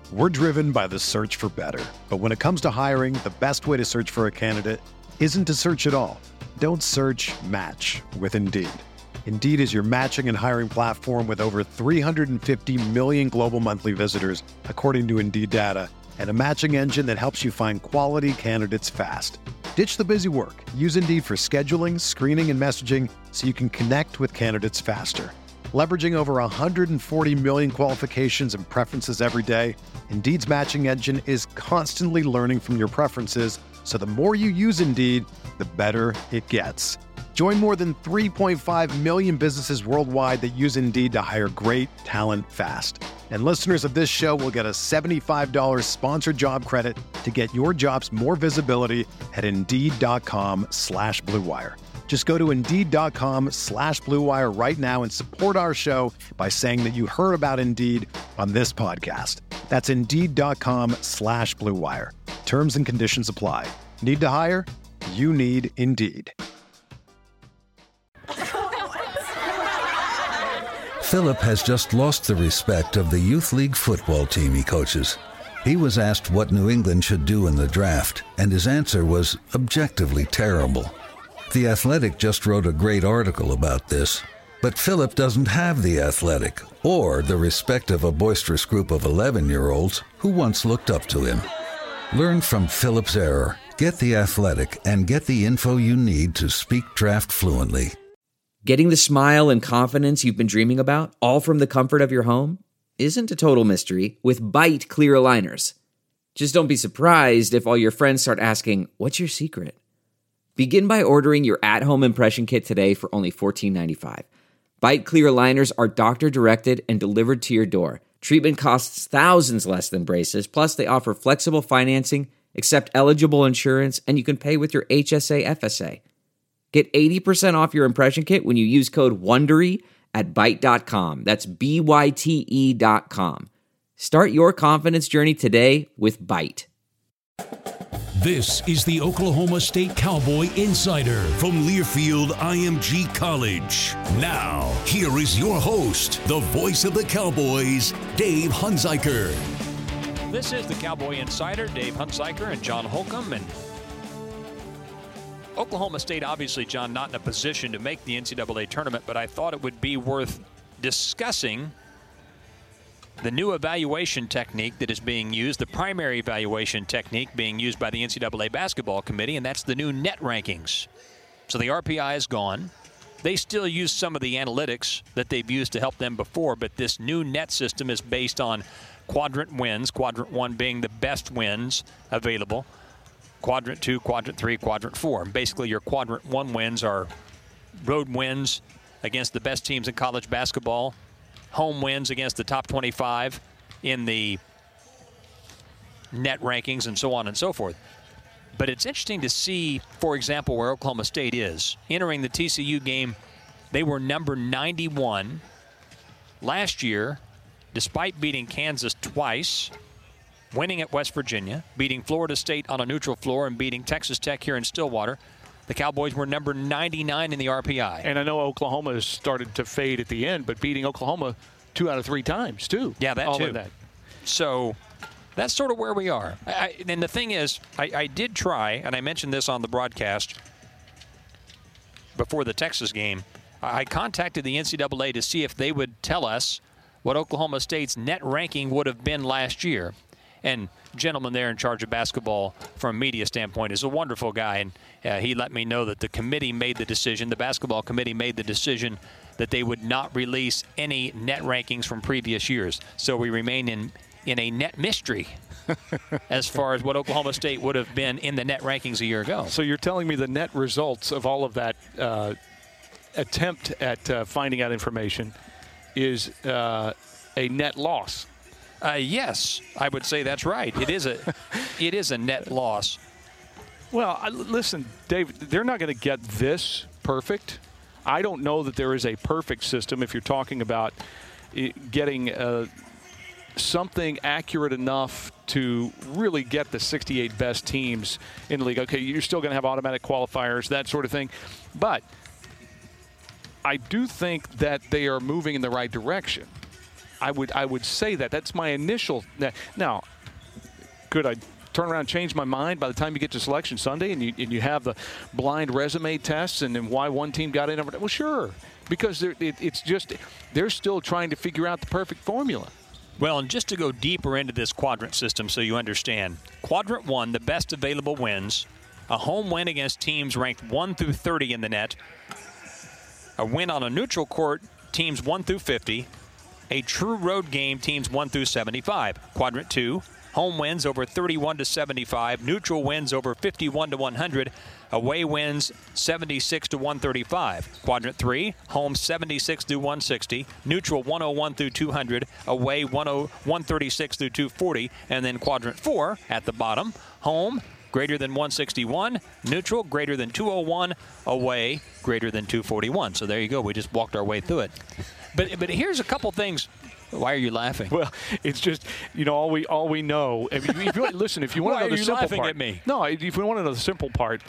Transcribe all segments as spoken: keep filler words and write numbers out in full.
We're driven by the search for better. But when it comes to hiring, the best way to search for a candidate isn't to search at all. Don't search, match with Indeed. Indeed is your matching and hiring platform with over three hundred fifty million global monthly visitors, according to Indeed data, and a matching engine that helps you find quality candidates fast. Ditch the busy work. Use Indeed for scheduling, screening, and messaging so you can connect with candidates faster. Leveraging over one hundred forty million qualifications and preferences every day, Indeed's matching engine is constantly learning from your preferences, so the more you use Indeed, the better it gets. Join more than three point five million businesses worldwide that use Indeed to hire great talent fast. And listeners of this show will get a seventy-five dollars sponsored job credit to get your jobs more visibility at Indeed.com slash Blue Wire. Just go to Indeed.com slash Blue Wire right now and support our show by saying that you heard about Indeed on this podcast. That's Indeed.com slash Blue Wire. Terms and conditions apply. Need to hire? You need Indeed. Philip has just lost the respect of the youth league football team he coaches. He was asked what New England should do in the draft, and his answer was objectively terrible. The Athletic just wrote a great article about this, but Philip doesn't have The Athletic or the respect of a boisterous group of eleven-year-olds who once looked up to him. Learn from Philip's error, get The Athletic, and get the info you need to speak draft fluently. Getting the smile and confidence you've been dreaming about, all from the comfort of your home, isn't a total mystery with Byte clear aligners. Just don't be surprised if all your friends start asking, "What's your secret?" Begin by ordering your at-home impression kit today for only fourteen ninety-five. Byte clear aligners are doctor-directed and delivered to your door. Treatment costs thousands less than braces, plus they offer flexible financing, accept eligible insurance, and you can pay with your H S A F S A. Get eighty percent off your impression kit when you use code WONDERY at byte dot com. That's B Y T E dot com. Start your confidence journey today with Byte. This is the Oklahoma State Cowboy Insider from Learfield I M G College. Now, here is your host, the voice of the Cowboys, Dave Hunziker. This is the Cowboy Insider, Dave Hunziker and John Holcomb. And Oklahoma State, obviously, John, not in a position to make the N C double A tournament, but I thought it would be worth discussing the new evaluation technique that is being used, the primary evaluation technique being used by the N C double A Basketball Committee, and that's the new net rankings. So the R P I is gone. They still use some of the analytics that they've used to help them before, but this new net system is based on quadrant wins, quadrant one being the best wins available, quadrant two, quadrant three, quadrant four. And basically your quadrant one wins are road wins against the best teams in college basketball, home wins against the top twenty-five in the net rankings, and so on and so forth. But it's interesting to see, for example, where Oklahoma State is. Entering the T C U game, they were number ninety-one. Last year, despite beating Kansas twice, winning at West Virginia, beating Florida State on a neutral floor, and beating Texas Tech here in Stillwater, the Cowboys were number ninety-nine in the R P I. And I know Oklahoma has started to fade at the end, but beating Oklahoma two out of three times, too. Yeah, that All too. of that. So that's sort of where we are. I, I, and the thing is, I, I did try, and I mentioned this on the broadcast before the Texas game, I contacted the N C double A to see if they would tell us what Oklahoma State's net ranking would have been last year. And gentleman there in charge of basketball from a media standpoint is a wonderful guy, and uh, he let me know that the committee made the decision, the basketball committee made the decision that they would not release any net rankings from previous years. So we remain in, in a net mystery as far as what Oklahoma State would have been in the net rankings a year ago. So you're telling me the net results of all of that uh, attempt at uh, finding out information is uh, a net loss? Uh, yes, I would say that's right. It is a, it is a net loss. Well, I, listen, Dave, they're not going to get this perfect. I don't know that there is a perfect system if you're talking about getting uh, something accurate enough to really get the sixty-eight best teams in the league. Okay, you're still going to have automatic qualifiers, that sort of thing. But I do think that they are moving in the right direction. I would I would say that. That's my initial. Now, could I turn around and change my mind by the time you get to Selection Sunday and you, and you have the blind resume tests and then why one team got in? Well, sure, because it, it's just they're still trying to figure out the perfect formula. Well, and just to go deeper into this quadrant system so you understand, Quadrant one, the best available wins, a home win against teams ranked one through thirty in the net, a win on a neutral court, teams one through fifty, a true road game, teams one through seventy-five. Quadrant two, home wins over thirty-one to seventy-five, neutral wins over fifty-one to one hundred, away wins seventy-six to one thirty-five. Quadrant three, home seventy-six through one sixty, neutral one oh one through two hundred, away one thirty-six through two forty, and then quadrant four at the bottom, home greater than one sixty-one, neutral greater than two oh one, away greater than two forty-one. So there you go. We just walked our way through it. But but here's a couple things. Why are you laughing? Well, it's just, you know, all we all we know. If you, if you listen, if you want to know the simple laughing part, at me? No, if you want to know the simple part,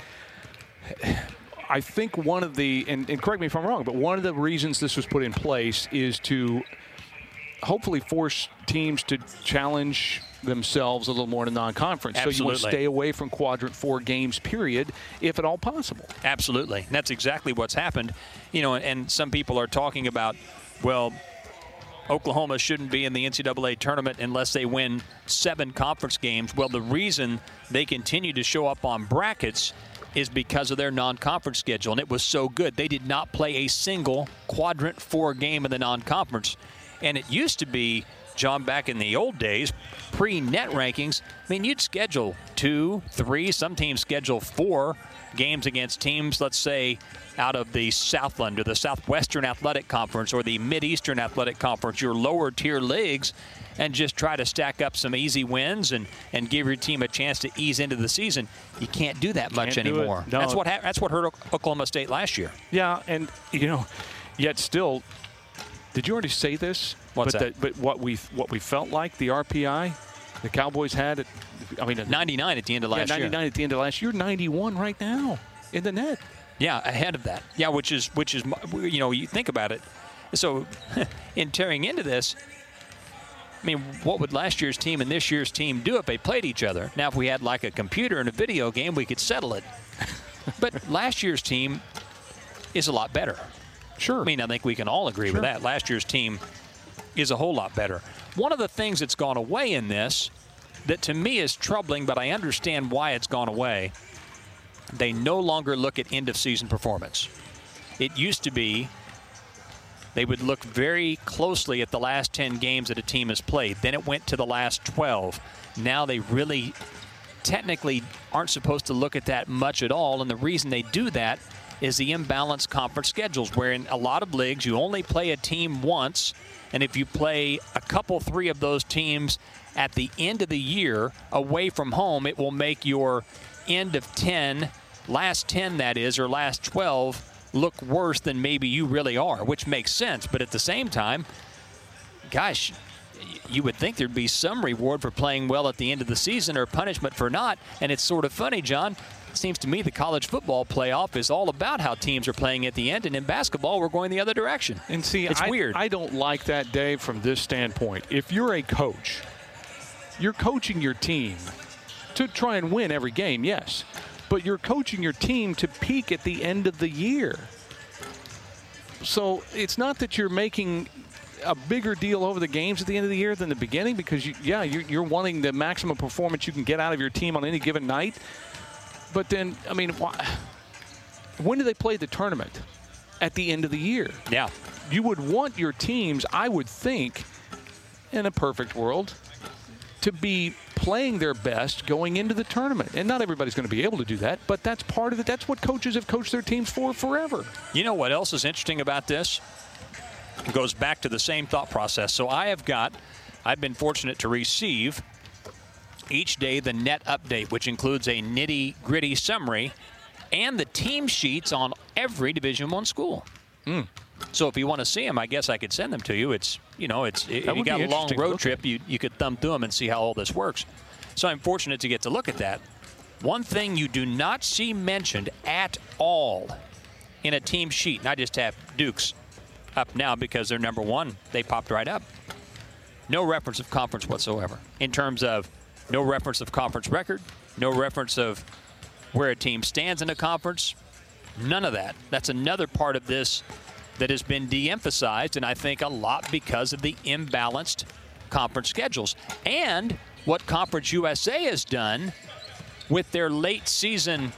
I think one of the and, and correct me if I'm wrong, but one of the reasons this was put in place is to hopefully force teams to challenge themselves a little more in the non-conference. Absolutely. So you want to stay away from quadrant four games, period, if at all possible. Absolutely. And that's exactly what's happened. You know, and some people are talking about, well, Oklahoma shouldn't be in the N C double A tournament unless they win seven conference games. Well, the reason they continue to show up on brackets is because of their non-conference schedule, and it was so good. They did not play a single quadrant four game in the non-conference. And it used to be, John, back in the old days, pre-net rankings, I mean, you'd schedule two, three, some teams schedule four games against teams, let's say, out of the Southland or the Southwestern Athletic Conference or the Mideastern Athletic Conference, your lower tier leagues, and just try to stack up some easy wins and, and give your team a chance to ease into the season. You can't do that much Can't do anymore. it. No. That's what ha- that's what hurt Oklahoma State last year. Yeah, and, you know, yet still, did you already say this? What's but that? But what we what we felt like the R P I, the Cowboys had, at, I mean, ninety-nine at the end of last yeah, year. ninety-nine at the end of last year. ninety-one right now in the net. Yeah, ahead of that. Yeah, which is which is you know, you think about it. So, in tearing into this, I mean, what would last year's team and this year's team do if they played each other? Now, if we had like a computer and a video game, we could settle it. But last year's team is a lot better. Sure. I mean, I think we can all agree Sure. with that. Last year's team is a whole lot better. One of the things that's gone away in this that to me is troubling, but I understand why it's gone away, they no longer look at end-of-season performance. It used to be they would look very closely at the last ten games that a team has played. Then it went to the last twelve. Now they really technically aren't supposed to look at that much at all, and the reason they do that is the imbalanced conference schedules, where in a lot of leagues you only play a team once, and if you play a couple, three of those teams at the end of the year away from home, it will make your end of ten, last ten that is, or last twelve, look worse than maybe you really are, which makes sense. But at the same time, gosh, you would think there'd be some reward for playing well at the end of the season or punishment for not. And it's sort of funny, John. It seems to me the college football playoff is all about how teams are playing at the end, and in basketball, we're going the other direction. And see, it's I, weird. I don't like that, Dave, from this standpoint. If you're a coach, you're coaching your team to try and win every game, yes. But you're coaching your team to peak at the end of the year. So it's not that you're making a bigger deal over the games at the end of the year than the beginning, because, you, yeah, you're, you're wanting the maximum performance you can get out of your team on any given night. But then, I mean, why, when do they play the tournament? At the end of the year. Yeah. You would want your teams, I would think, in a perfect world, to be playing their best going into the tournament. And not everybody's going to be able to do that, but that's part of it. That's what coaches have coached their teams for forever. You know what else is interesting about this? It goes back to the same thought process. So I have got, I've been fortunate to receive each day the net update, which includes a nitty-gritty summary and the team sheets on every Division One school. Mm. So if you want to see them, I guess I could send them to you. It's, you know, it's if That you would got be a long interesting to road look trip, at. you, you could thumb through them and see how all this works. So I'm fortunate to get to look at that. One thing you do not see mentioned at all in a team sheet, and I just have Dukes up now because they're number one. They popped right up. no reference of conference whatsoever in terms of no reference of conference record, no reference of where a team stands in a conference, none of that. That's another part of this that has been de-emphasized, and I think a lot because of the imbalanced conference schedules. And what Conference U S A has done with their late season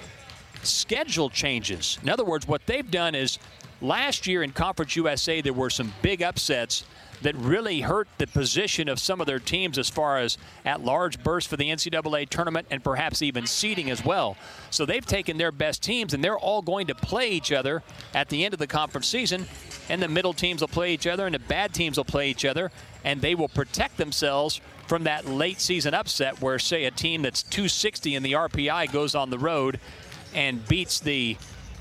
schedule changes. In other words, what they've done is last year in Conference U S A there were some big upsets that really hurt the position of some of their teams as far as at-large berths for the N C double A tournament and perhaps even seeding as well. So they've taken their best teams, and they're all going to play each other at the end of the conference season, and the middle teams will play each other, and the bad teams will play each other, and they will protect themselves from that late-season upset where, say, a team that's two sixty in the R P I goes on the road and beats the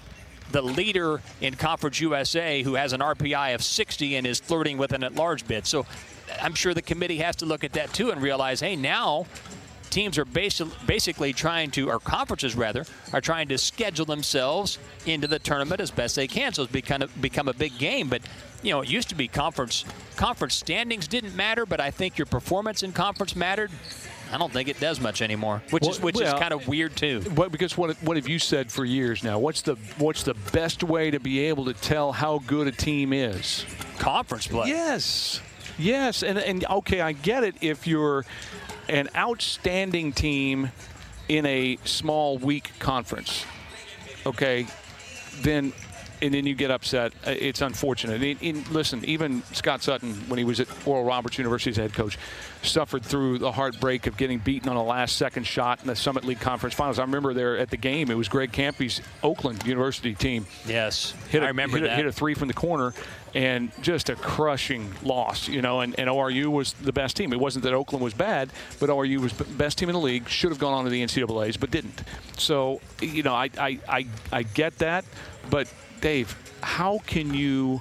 the leader in Conference U S A who has an R P I of sixty and is flirting with an at-large bid. So I'm sure the committee has to look at that too and realize, hey, now teams are basi- basically trying to, or conferences rather, are trying to schedule themselves into the tournament as best they can. So it's become a, become a big game. But, you know, it used to be conference conference standings didn't matter, but I think your performance in conference mattered. I don't think it does much anymore, which well, is which well, is kind of weird too. What, because what what have you said for years now? What's the what's the best way to be able to tell how good a team is? Conference play. Yes, yes, and and okay, I get it if you're an outstanding team in a small, weak conference. Okay, then. And then you get upset. It's unfortunate. In, in, listen, even Scott Sutton, when he was at Oral Roberts University as head coach, suffered through the heartbreak of getting beaten on a last-second shot in the Summit League Conference Finals. I remember there at the game, it was Greg Campy's Oakland University team. Yes, hit a, I remember hit a, that. Hit a three from the corner, and just a crushing loss. You know, and, and O R U was the best team. It wasn't that Oakland was bad, but O R U was the best team in the league. Should have gone on to the N C double A's, but didn't. So, you know, I I I, I get that, but Dave, how can you,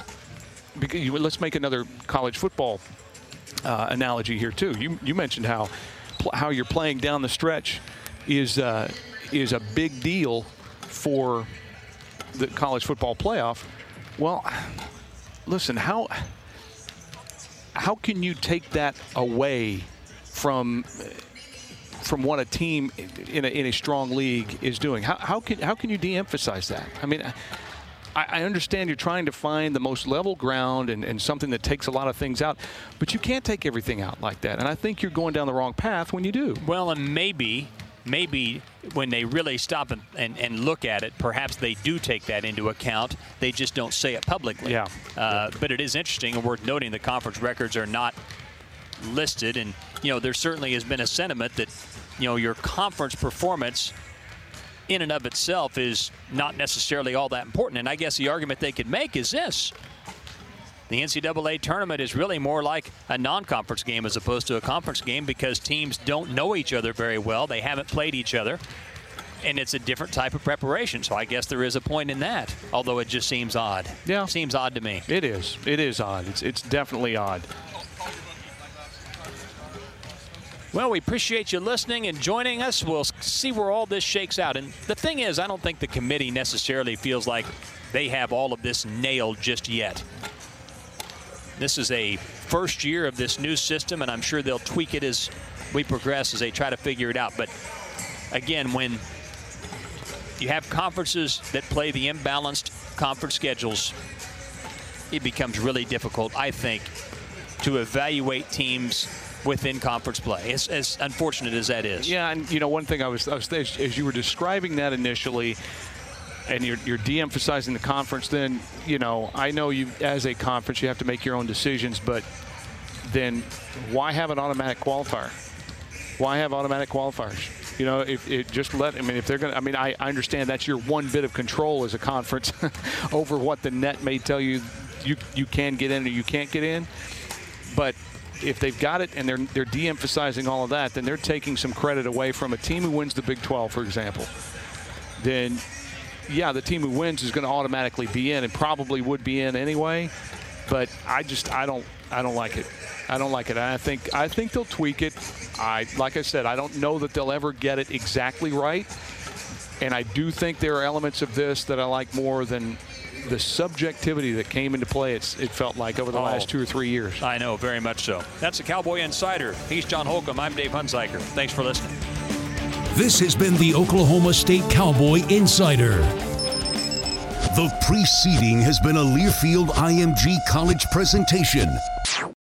because you, let's make another college football uh, analogy here too. You you mentioned how how you're playing down the stretch is uh, is a big deal for the college football playoff. Well, listen, how how can you take that away from from what a team in a, in a strong league is doing? How, how can how can you de-emphasize that? I mean, I understand you're trying to find the most level ground and, and something that takes a lot of things out, but you can't take everything out like that. And I think you're going down the wrong path when you do. Well, and maybe, maybe when they really stop and, and, and look at it, perhaps they do take that into account. They just don't say it publicly. Yeah. Uh, but it is interesting and worth noting the conference records are not listed. And, you know, there certainly has been a sentiment that, you know, your conference performance in and of itself is not necessarily all that important. And I guess the argument they could make is this. The N C double A tournament is really more like a non-conference game as opposed to a conference game because teams don't know each other very well. They haven't played each other. And it's a different type of preparation. So I guess there is a point in that, although it just seems odd. Yeah. It seems odd to me. It is. It is odd. It's, it's definitely odd. Well, we appreciate you listening and joining us. We'll see where all this shakes out. And the thing is, I don't think the committee necessarily feels like they have all of this nailed just yet. This is a first year of this new system, and I'm sure they'll tweak it as we progress as they try to figure it out. But again, when you have conferences that play the imbalanced conference schedules, it becomes really difficult, I think, to evaluate teams within conference play, as, as unfortunate as that is. Yeah, and you know, one thing I was, I was as, as you were describing that initially, and you're, you're de-emphasizing the conference, then, you know, I know you, as a conference, you have to make your own decisions, but then why have an automatic qualifier? Why have automatic qualifiers? You know, if it just let, I mean, if they're going to, I mean, I, I understand that's your one bit of control as a conference over what the net may tell you you, you can get in or you can't get in, but if they've got it and they're they're de-emphasizing all of that, then they're taking some credit away from a team who wins the Big twelve, for example. Then, yeah, the team who wins is going to automatically be in and probably would be in anyway. But I just I don't I don't like it. I don't like it. I think I think they'll tweak it. I like I said, I don't know that they'll ever get it exactly right. And I do think there are elements of this that I like more than the subjectivity that came into play, it's, it felt like over the oh, last two or three years. I know, very much so. That's the Cowboy Insider. He's John Holcomb. I'm Dave Hunziker. Thanks for listening. This has been the Oklahoma State Cowboy Insider. The preceding has been a Learfield I M G College presentation.